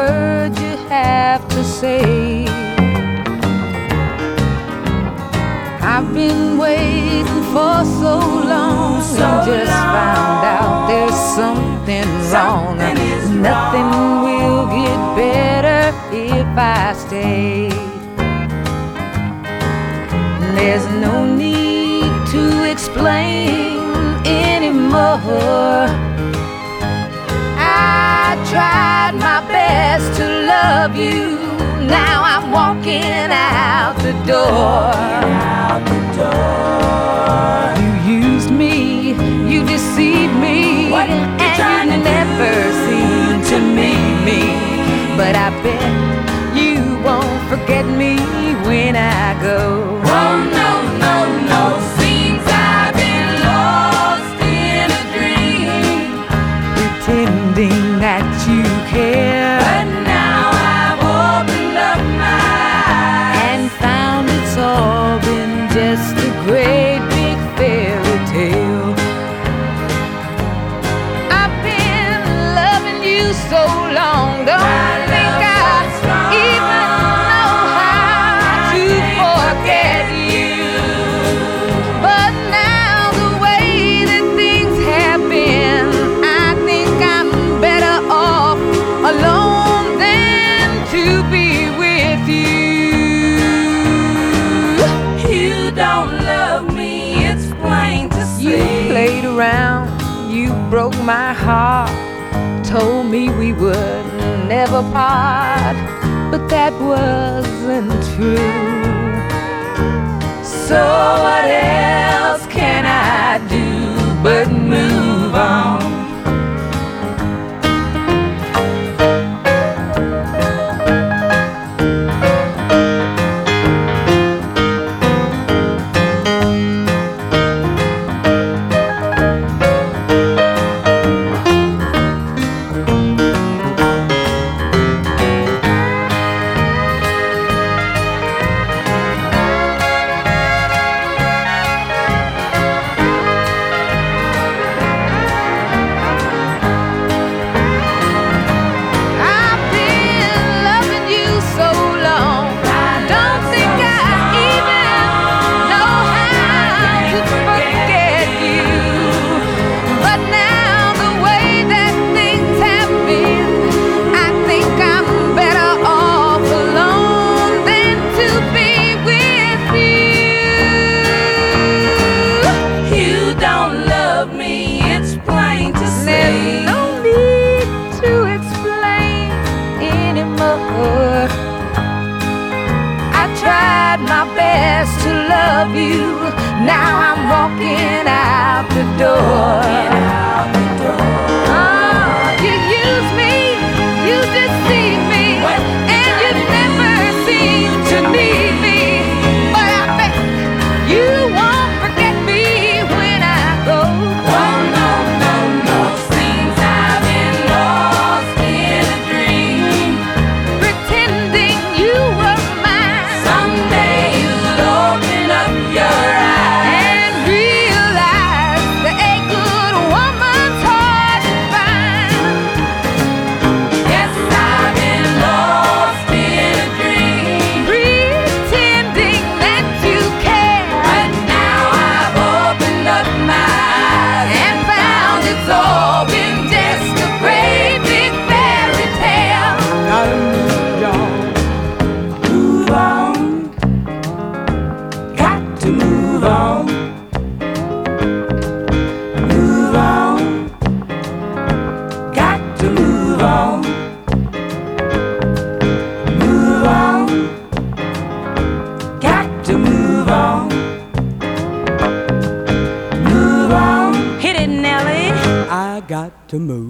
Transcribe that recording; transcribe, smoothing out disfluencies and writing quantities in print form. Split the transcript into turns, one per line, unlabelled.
word you have to say. I've been waiting for so long, and just found out there's something wrong. Nothing will get better if I stay. There's no need to explain anymore. I tried my best to love you. Now I'm walking out the door. You used me, you deceived me, and you never seemed to need me. But I bet you won't forget me when I go.
Oh no, no, no, seems I've been lost in a dream,
pretending that you care.
but now I've opened up my eyes
And found it's all been just a great big fairy tale. I've been loving you so long, don't think I even know how to forget you. But now the way that things have been, I think I'm better off alone than to be with you.
You don't love me, it's plain to
You
see.
played around, you broke my heart, told me we would never part, but that wasn't true. So what else can I do but move on? I've been loving you so long, don't think I even know how to forget you. But now the way that things have been, I think I'm better off alone than to be with you.
You don't love me, it's plain to
There's
see.
no need to explain anymore. I tried my best to love you. Now I'm walking out the door. Oh, you use me, you deceive me, and you never seem to need me. But I bet you won't forget me when I go.
Oh no, no, no, seems I've been lost in a dream,
Pretending you were mine,
someday you'll open up your eyes
and realize that a good woman's hard to find.
Yes, I've been lost in a dream,
Pretending that you care,
but now I've opened up my eyes
and found it's all been just a great big fairy tale.
Gotta move, y'all.
move on, got to move on, move on, got to move on, move on, got to move on, move on.
Hit it, Nelly.
I got to move.